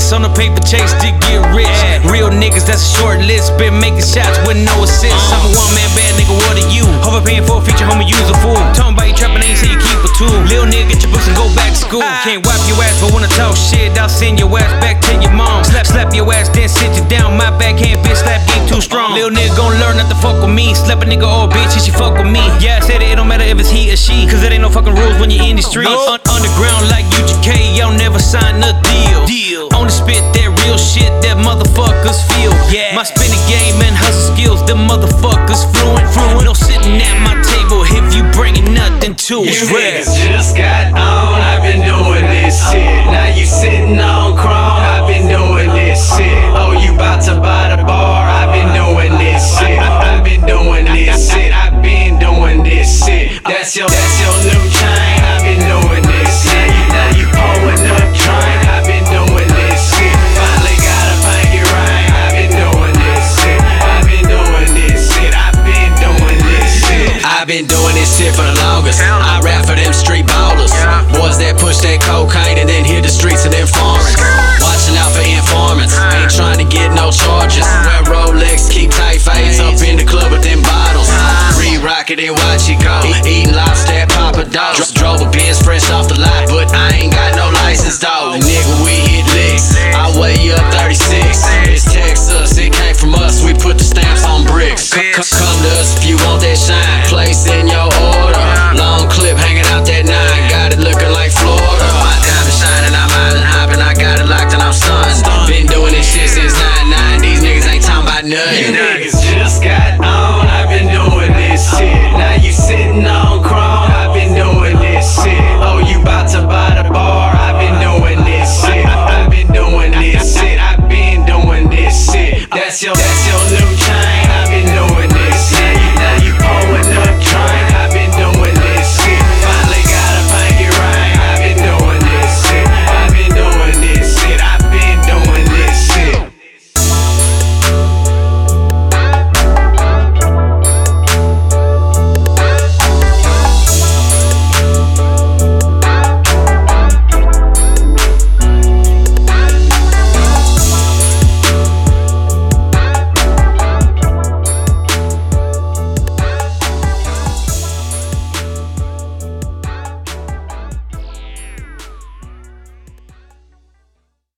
bricks on the paper chase to get rich. Real niggas, that's a short list. Been making shots with no assist. I'm a one-man band nigga, what are you? Overpaying for a feature, homie, use a fool. Talking about you trapping, ain't say you keep a tool. Lil nigga, get your books and go back to school. Can't wipe your ass, but wanna talk shit, I'll send your ass back to your mom. Slap your ass, then sit you down. My backhand bitch slap game too strong. Lil nigga gon' learn not to fuck with me. Slap a nigga, oh bitch, she fuck with me. Yeah, I said it don't matter if it's he or she, cause it ain't no fucking rules when you're in the streets. Underground like UGK, y'all never sign a deal. Only spit that real shit that motherfuckers feel. Yeah, my spinning game and hustle skills, them motherfuckers fluent. No sitting at my table if you bringing nothing to it. You niggas just got on, I've been doing this shit. Now you sitting on chrome, I've been doing this shit. Oh, you bout to buy the bar, I've been doing this shit. I've been doing this shit, I've been doing this shit. That's your new chain, I've been doing this shit. Now you pulling up train, I've been doing this shit. Finally got a pinky ring, I've been doing this shit. I've been doing this shit, I've been doing this shit. I've been doing this shit for the longest. I rap for them street ballers, boys that push that cocaine and then hit the streets of them foreigns. Watching out for informants, ain't trying to get no charges.